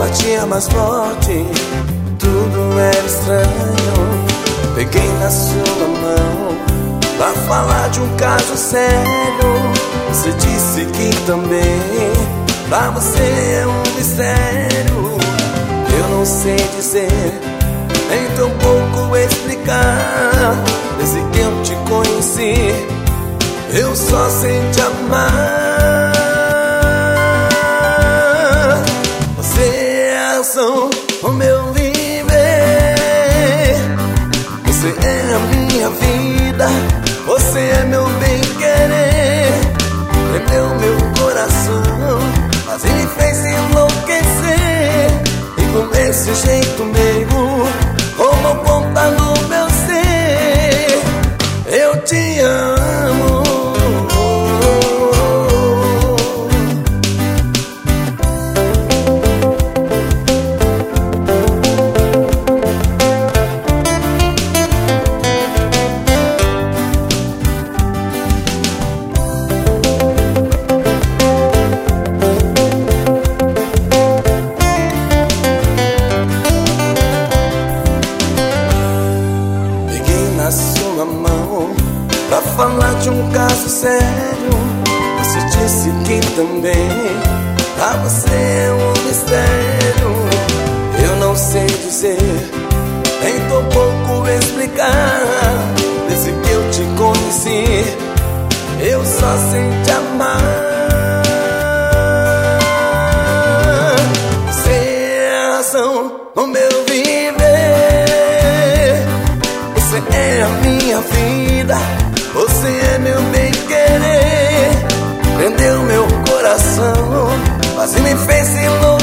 batia mais forte, tudo era estranho. Peguei na sua mão pra falar de um caso sério. Você disse que também pra você é um mistério. Eu não sei dizer, nem tão pouco explicar. Desde que eu te conheci, eu só sei te amar. Você é a razão do meu viver. Você é a minha vida. Você é meu bem-querer. Prendeu meu coração, mas me fez enlouquecer. E com esse jeito meio tomou conta do meu ser. Eu te amo. Na sua mão pra falar de um caso sério. Você disse que também pra você é um mistério. Eu não sei dizer, nem tão pouco explicar. Desde que eu te conheci, eu só sei te amar. Você é a razão do meu viver. Você é a minha vida. Você é meu bem-querer. Prendeu meu coração, mas me fez enlouquecer.